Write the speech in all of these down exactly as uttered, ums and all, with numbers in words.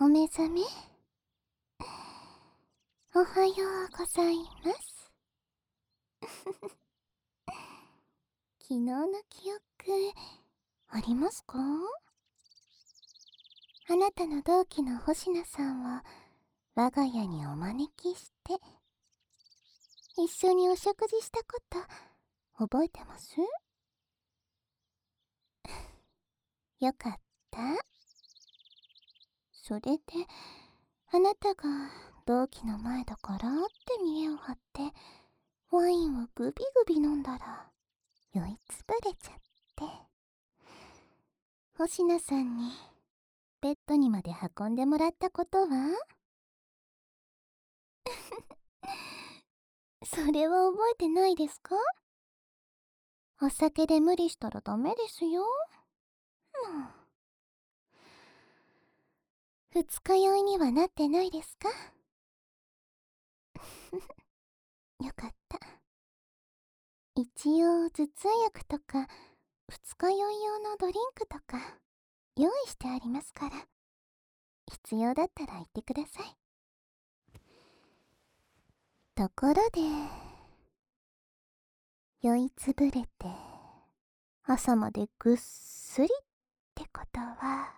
お目覚め。おはようございます。昨日の記憶ありますか？あなたの同期の星名さんを我が家にお招きして一緒にお食事したこと覚えてます？よかった。それであなたが同期の前だからって見栄を張ってワインをグビグビ飲んだら酔いつぶれちゃって、星名さんにベッドにまで運んでもらったことはそれは覚えてないですか？お酒で無理したらダメですよ。もう二日酔いにはなってないですか？よかった。一応頭痛薬とか二日酔い用のドリンクとか用意してありますから、必要だったら言ってください。ところで酔いつぶれて朝までぐっすりってことは、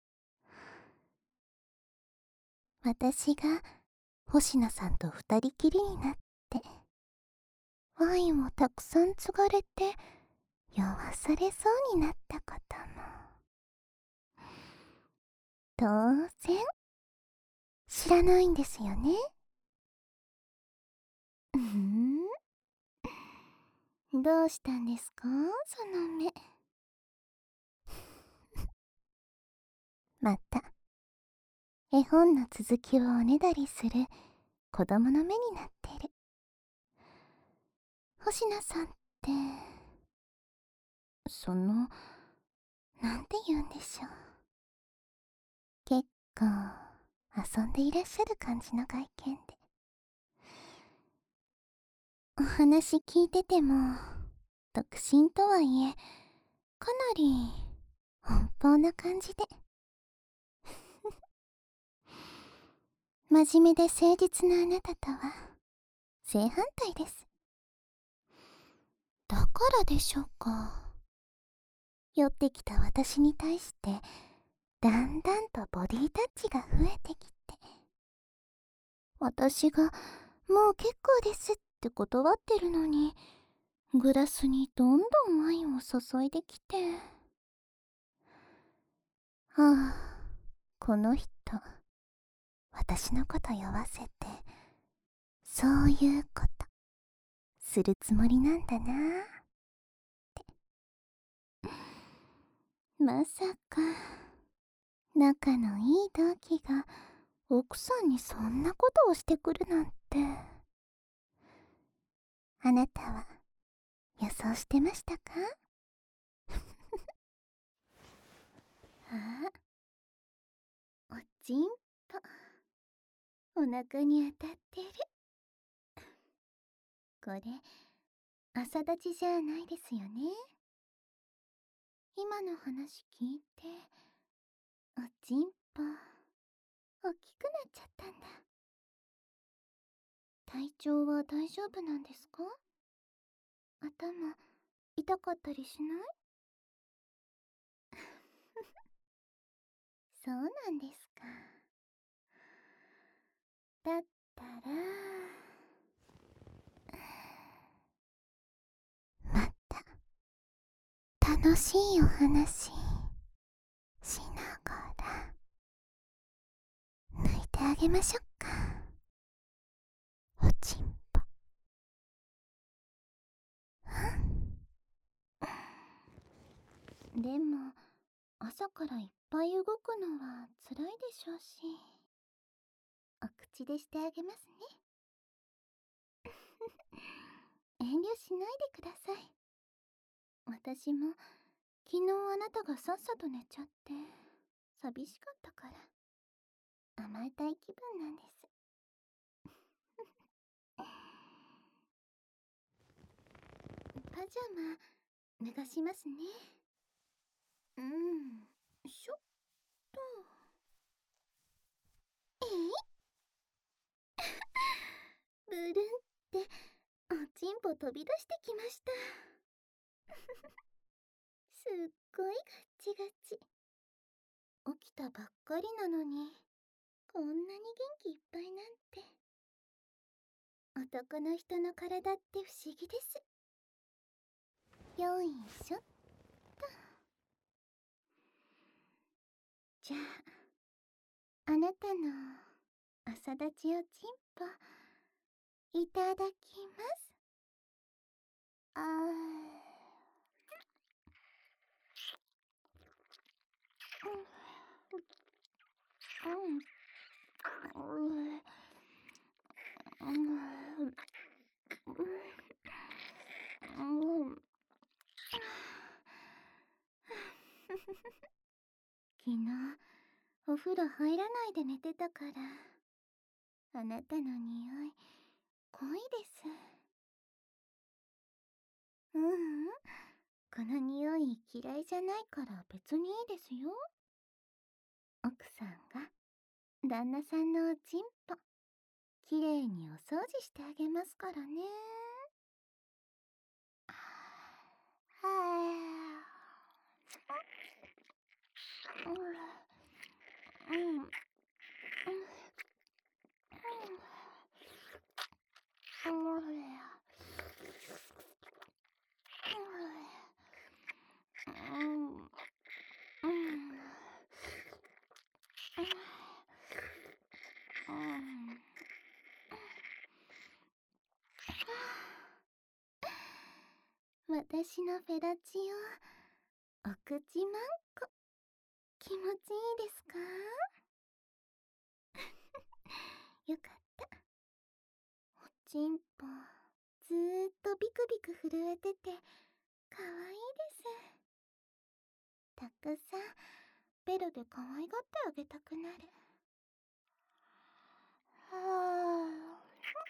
私が星名さんと二人きりになってワインをたくさん継がれて酔わされそうになったことも当然知らないんですよね。うーん、どうしたんですかその目。また絵本の続きをおねだりする子供の目になってる。星名さんってそのなんて言うんでしょう、結構遊んでいらっしゃる感じの外見で、お話聞いてても独身とはいえかなり奔放な感じで真面目で誠実なあなたとは正反対です。だからでしょうか、寄ってきた私に対してだんだんとボディタッチが増えてきて、私がもう結構ですって断ってるのにグラスにどんどんワインを注いできて、ああ、この人私のこと酔わせてそういうことするつもりなんだなーって。まさか仲のいい同期が奥さんにそんなことをしてくるなんて。あなたは予想してましたか？あ、おちんとお腹に当たってる。これ朝立ちじゃないですよね。今の話聞いておちんぽ大きくなっちゃったんだ。体調は大丈夫なんですか？頭痛かったりしない？そうなんですか。だったらまた楽しいお話しながら抜いてあげましょうか、おちんぽ。でも朝からいっぱい動くのは辛いでしょうし、お口でしてあげますね。遠慮しないでください。私も昨日あなたがさっさと寝ちゃって寂しかったから甘えたい気分なんです。パジャマ脱がしますね。うん、しょっと。 ブルンっておちんぽ飛び出してきました。すっごいガッチガチ。起きたばっかりなのにこんなに元気いっぱいなんて。男の人の体って不思議です。よいしょっと。じゃあ、あなたの朝立ちおちんぽいただきます。あー、うん、うん、うん、うん、昨日お風呂入らないで寝てたから、あなたの匂い濃いです。ううん、この匂い嫌いじゃないから別にいいですよ。奥さんが旦那さんのおちんぽきれいにお掃除してあげますからね。はあ、うん、うん、うん、私のフェラチオ、お口まんこ、気持ちいいですか？よかった。おちんぽ、ずーっとビクビク震えてて、かわいいです。たくさん、ベロで可愛がってあげたくなる。はぁ。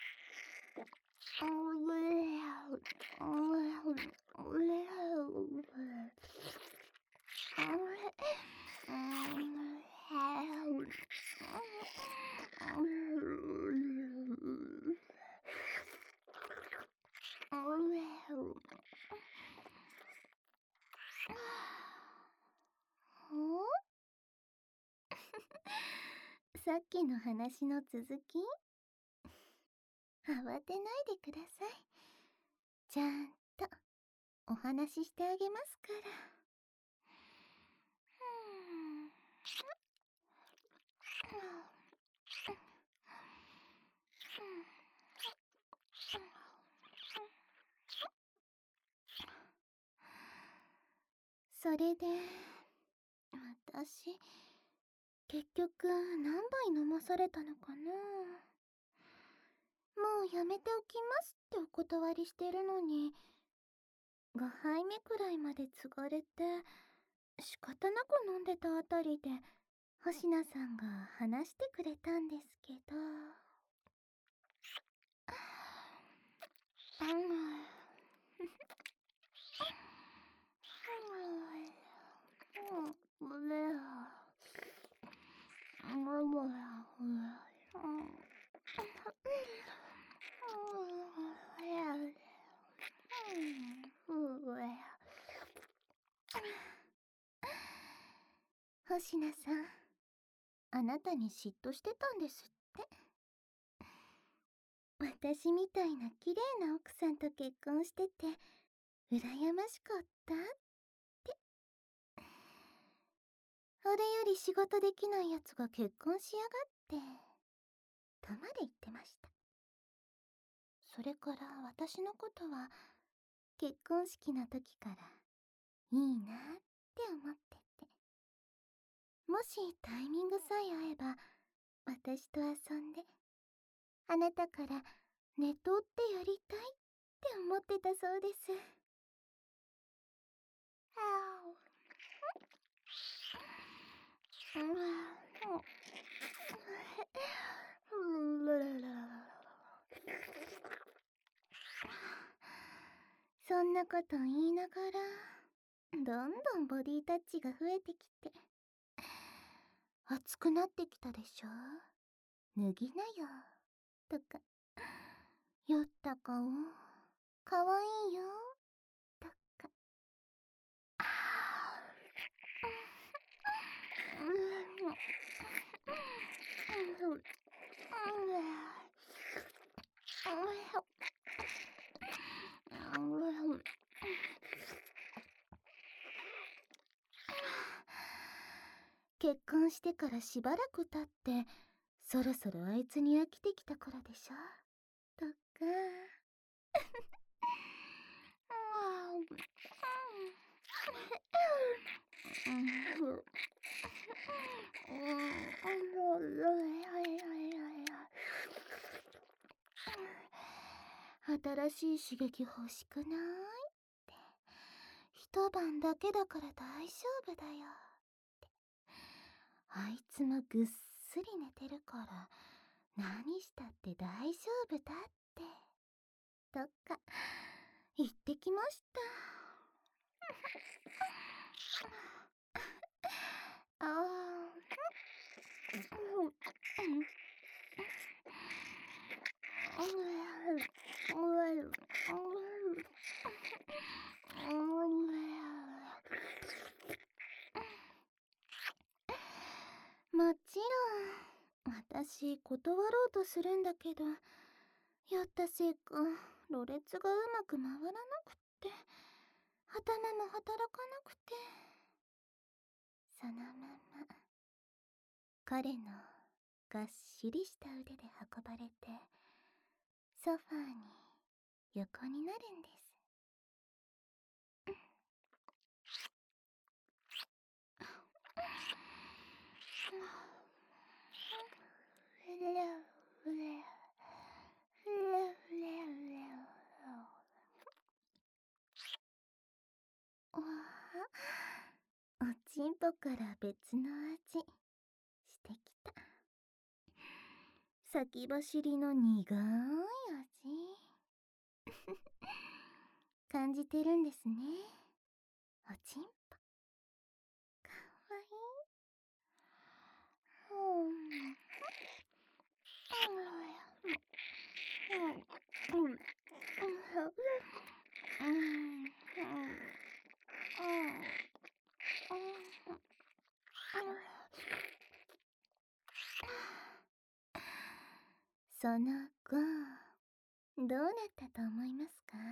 さっきの話の続き？慌てないでください。ちゃんとお話ししてあげますから。それで、私、結局何杯飲まされたのかな。もうやめておきますってお断りしてるのに、ごはいめくらいまで継がれて、仕方なく飲んでたあたりで、星名さんが話してくれたんですけど。うん。星名さん、あなたに嫉妬してたんですって。私みたいな綺麗な奥さんと結婚してて羨ましかったって。俺より仕事できないやつが結婚しやがってとまで言ってました。それから私のことは結婚式の時からいいなって思ってて、もしタイミングさえ合えば私と遊んであなたから寝取ってやりたいって思ってたそうです。そんなこと言いながらどんどんボディタッチが増えてきて熱くなってきたでしょ。 脱ぎなよとか、酔った顔かわいいよとか。結婚してからしばらく経って、そろそろあいつに飽きてきた頃でしょとか。新しい刺激欲しくないって、一晩だけだから大丈夫だよって。あいつもぐっすり寝てるから何したって大丈夫だってとか言ってきました。ああもちろん私断ろうとするんだけど、酔ったせいかろれつがうまく回らなくって、頭も働かなくて、そのまま彼のがっしりした腕で運ばれてソファーに横になるんです。おちんぽから別の味してきた。先走りの苦い味感じてるんですね、おちんぽ。かわいい。その後どうなったと思いますか？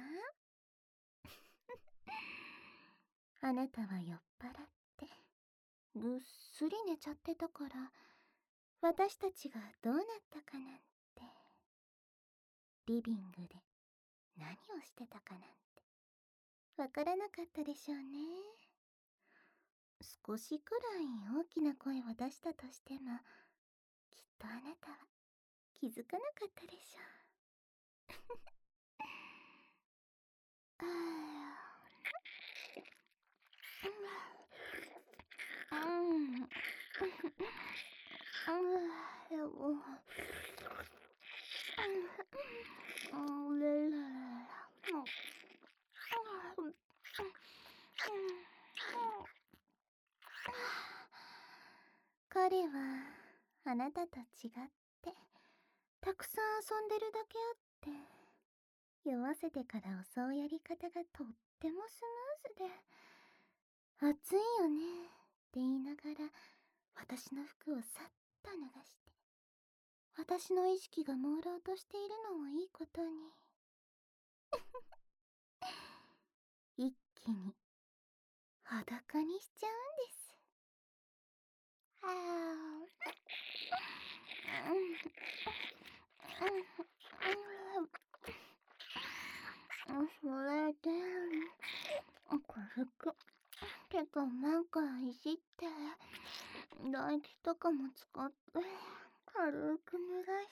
あなたは酔っ払ってぐっすり寝ちゃってたから、私たちがどうなったかなんて、リビングで何をしてたかなんてわからなかったでしょうね。少しくらい大きな声を出したとしても、きっとあなたは気づかなかったでしょう。彼はあなたと違ってたくさん遊んでるだけあって、酔わせてから襲うやり方がとってもスムーズで、暑いよねって言いながら私の服をさっと脱がして、私の意識が朦朧としているのをいいことに一気に裸にしちゃうんです。はあそれで軽くてかなんかいじって唾液とかも使って軽く濡らして、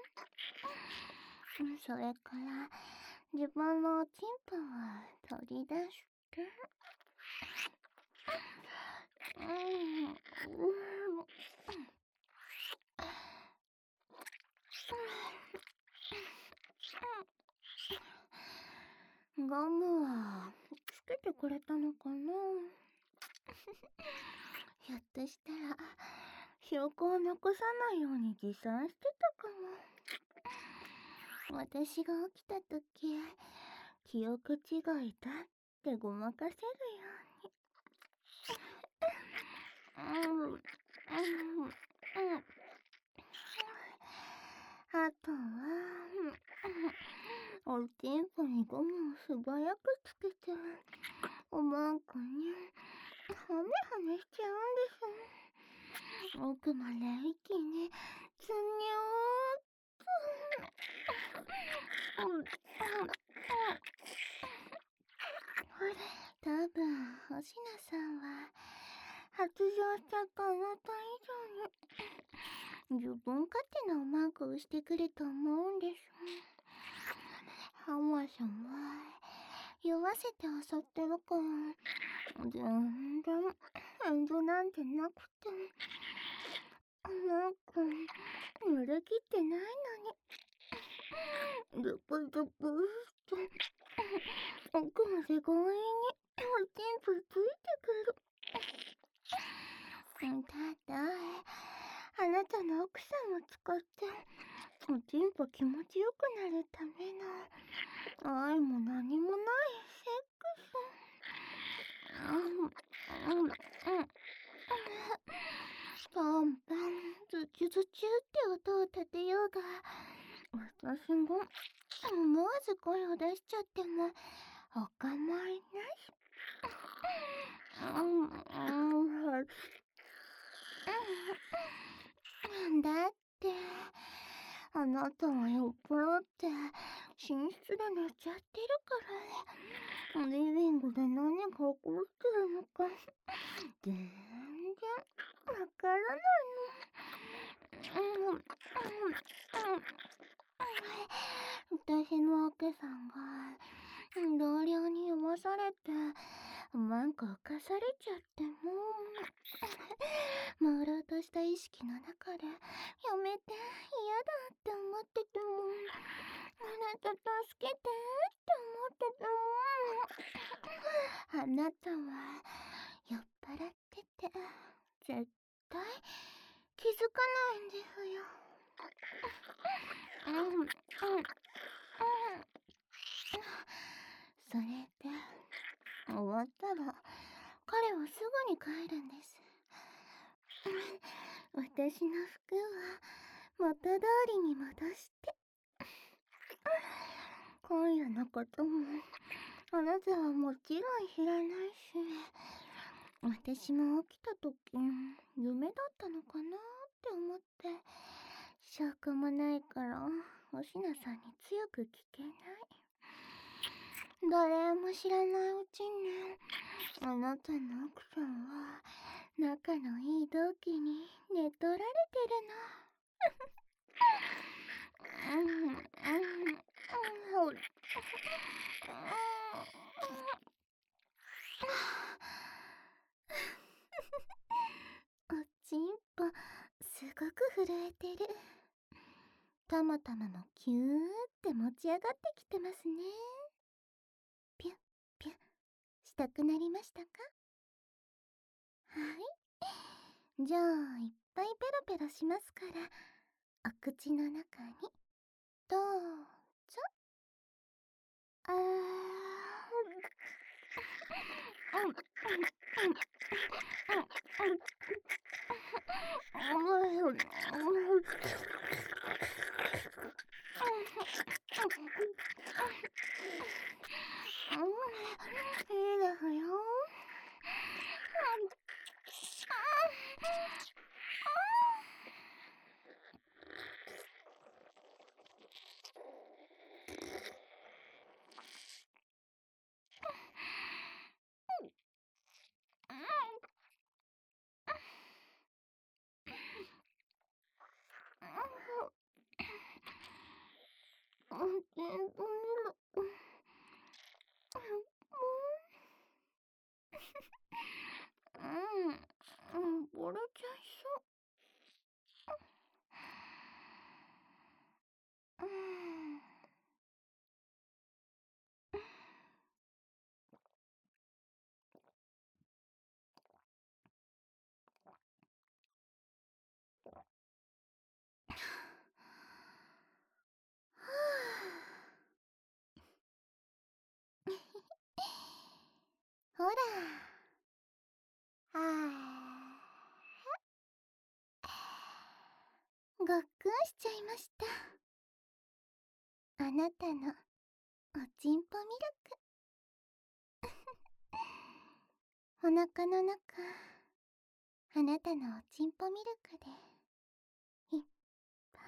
それから自分のおちんぽを取り出してガムはつけてくれたのかな。ひょっとしたら証拠を残さないように持参してたかも。私が起きた時、記憶違いだってごまかせるように。うん、うん、うん。あとは、おちんぽにゴムを素早くつけて、おまんこに、はめはめしちゃうんです。奥まで一気に、つにょーっと。うん、うん、うん。多分、星名さんは、発情したかあなた以上に、自分勝手なおまんこをしてくると思うんです。ハマさんは、酔わせて襲ってるから、全然、遠慮なんてなくて、なんか、濡れ切ってないのに、ズブズブーっと、奥まで強引に、おちんぽついてくる。ただ、あなたの奥さんを使って、おちんぽ気持ちよくなるための、愛も何もないセックス。うん、うん、うん。パンパン、ズチュズチュって音を立てようが、私も思わず声を出しちゃってもお構いなし。うん、うん、だって、あなたは酔っ払って寝室で寝ちゃってるからね。リビングで何が起こってるのか全然わからないの。うん、うん、うん。私の奥さんが同僚に酔わされてなんか犯されちゃっても朦朧とした意識の中でやめて嫌だって思っててもあなた助けてって思っててもあなたは酔っ払ってて絶対気づかないんですよ。うん、うん、うん。それで終わったら彼はすぐに帰るんです。私の服は元通りに戻して今夜のこともあなたはもちろん知らないし、私も起きた時夢だったのかなって思って証拠もないから星名さんに強く聞けない。誰も知らないうちにあなたの奥さんは仲のいい同期に寝取られてるの。うん、うん、うん、おちんぽすごく震えてる。たまたまもキューって持ち上がってきてますね。ピュッピュッしたくなりましたか？はい、じゃあいっぱいペロペロしますからお口の中にどうぞ。あー、うん、うん、うん、うん、うん、うん、いいですよ。うん、うん、ボロちゃいそう。うん。 ごっくんしちゃいました。あなたのおちんぽミルク。お腹の中、あなたのおちんぽミルクでいっぱい。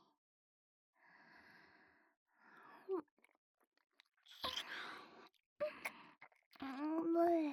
うん、無理。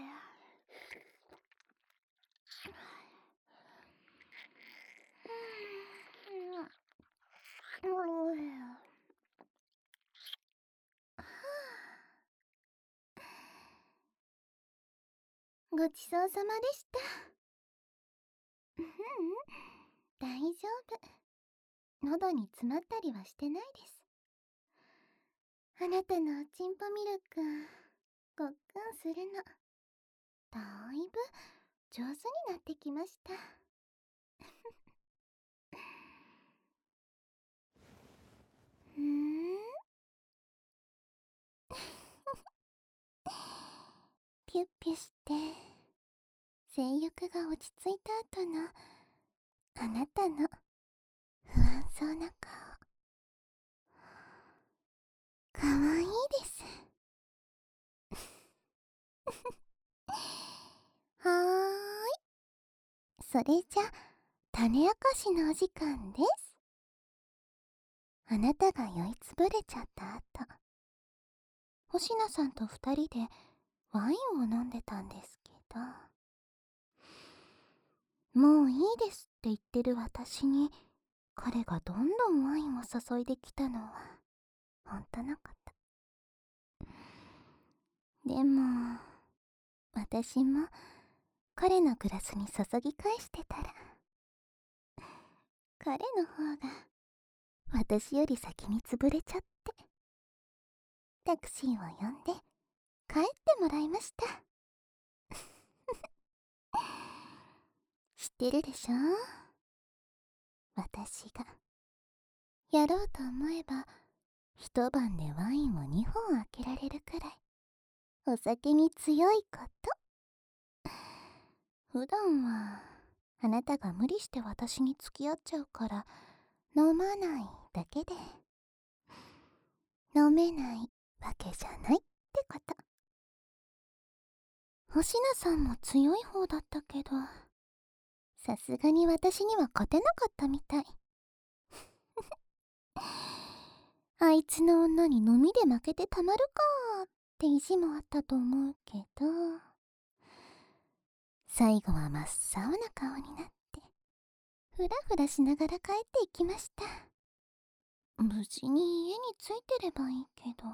ごちそうさまでした。ううん、大丈夫。喉に詰まったりはしてないです。あなたのおちんぽミルク、ごっくんするの、だいぶ上手になってきました。ふーんピュッピュして性欲が落ち着いた後のあなたの不安そうな顔、かわいいです。はーい、それじゃ種明かしのお時間です。あなたが酔いつぶれちゃった後、星名さんと二人でワインを飲んでたんですけど、もういいですって言ってる私に彼がどんどんワインを注いできたのはほんとなかった。でも私も彼のグラスに注ぎ返してたら、彼の方が私より先に潰れちゃって、タクシーを呼んで帰ってもらいました。知ってるでしょ、私がやろうと思えば一晩でワインをにほん開けられるくらいお酒に強いこと。普段はあなたが無理して私に付き合っちゃうから飲まないだけで、飲めないわけじゃないってこと。星名さんも強い方だったけど、さすがに私には勝てなかったみたい。あいつの女に飲みで負けてたまるかって意地もあったと思うけど、最後は真っ青な顔になってふらふらしながら帰っていきました。無事に家に着いてればいいけど。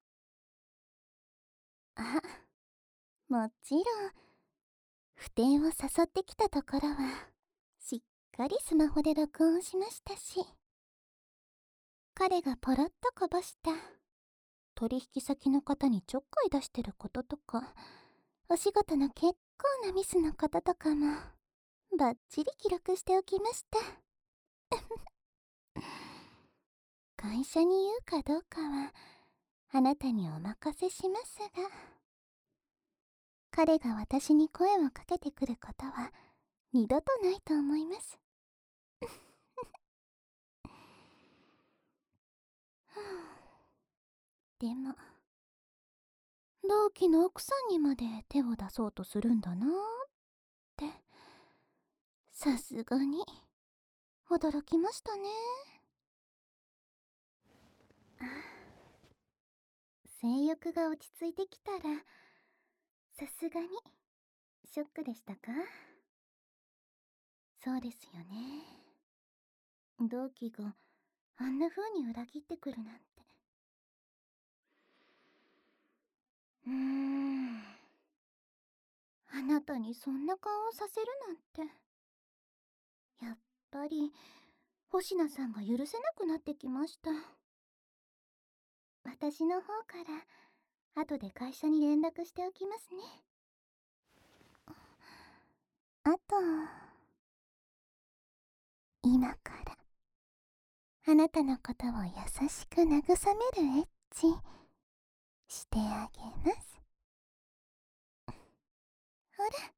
あ、もちろん不貞を誘ってきたところはしっかりスマホで録音しましたし、彼がポロッとこぼした取引先の方にちょっかい出してることとか、お仕事の結構なミスのこととかもバッチリ記録しておきました。会社に言うかどうかはあなたにお任せしますが、彼が私に声をかけてくることは二度とないと思います。でも同期の奥さんにまで手を出そうとするんだなーって、さすがに驚きましたね。あ、性欲が落ち着いてきたらさすがにショックでしたか？そうですよね。同期があんな風に裏切ってくるなんて。うーん、あなたにそんな顔をさせるなんて、やっぱり星名さんが許せなくなってきました。私の方から後で会社に連絡しておきますね。あと、今からあなたのことを優しく慰めるエッチしてあげます。ほら、